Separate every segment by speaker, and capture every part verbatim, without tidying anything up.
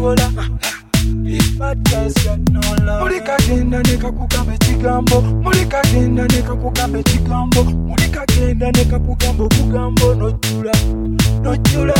Speaker 1: tosobola. Bad girls got no love. Mulika genda neka kugamba ekigambo. Mulika genda neka kugamba ekigambo. Mulika genda neka kugamba okugambo nojjula. Nojjula.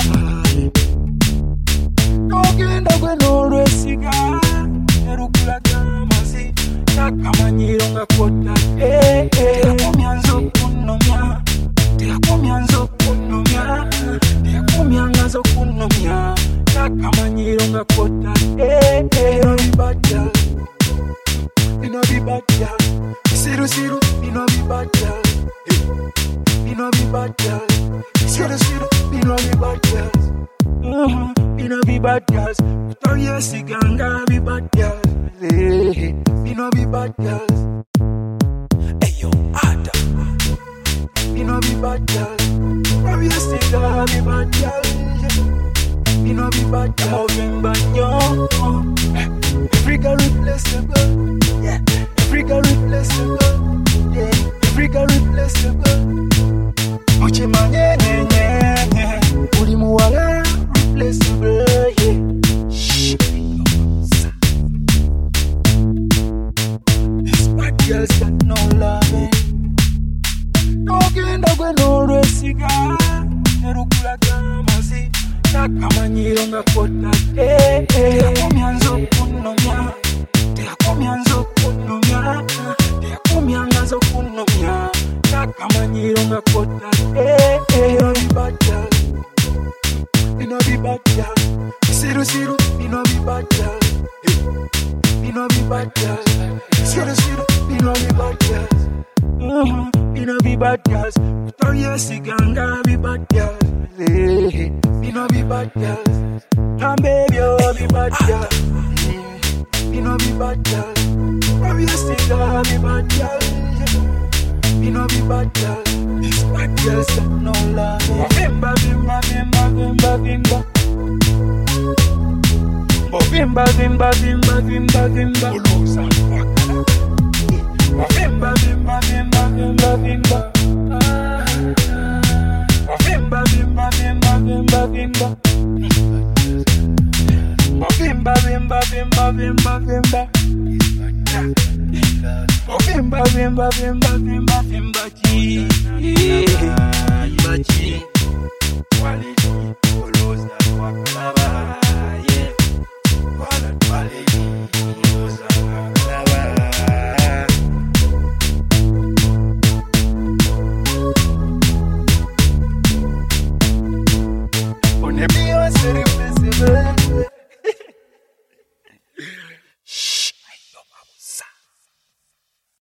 Speaker 1: Nogenda gwe n'olwesiga. Erukulaga amazzi. Nakamanyiro nga kwotadde. Terakomya nze okunnomya. Terakomya nze okunnomya. Terakomya nga nze okunnomya. Nakamanyiro nga kwotadde. Bino bibadya. Bino bibadya. Siru siru. Bino bibadya. Bino bibadya. Siru siru. Bino bibadya. Bino bibadya. Utoyesiganga bibadya. Bino bibadya. Eyo ada. Bino bibadya. Utoyesiganga bibadya. Bino bibadya. Movimba nyo. Every girl replaceable. Yeah. Every girl replaceable. Yeah. Every girl replaceable. Uchimanye nye nye nye. Uli muwala replaceable. Yeah. These bad girls got no loving. No genda gwe n'olwesiga. Erukulaga amazzi. Nakamanyiro nga kwotadde. Terakomya nze okunnomya. Terakomya nze okunnomya. Terakomya nga nze okunnomya. Nakamanyiro nga kwotadde. Bino bibadya. Bino bibadya. Siru siru. Bino bibadya. Bino bibadya. Siru siru. Bino bibadya. Bino bibadya. Utoyesiganga bibadya. Bino bibadya. Nambebyo bibadya. Bino bibadya. Obviously bibadya. Bino bibadya. These bad girls got no love. Bimba bimba bimba bimba bimba. Bimba bimba bimba bimba bimba. Ulusa wakala. Bimba bimba bimba bimba bimba. Bimba bimba bimba bimba bimba. Bimba bimba bimba bimba bimba. Bimba bimba bimba bimba bimba ji. Bimba ji. Wale oloza wakalaba. Yeah. Wale wale oloza wakalaba. On est bien serré.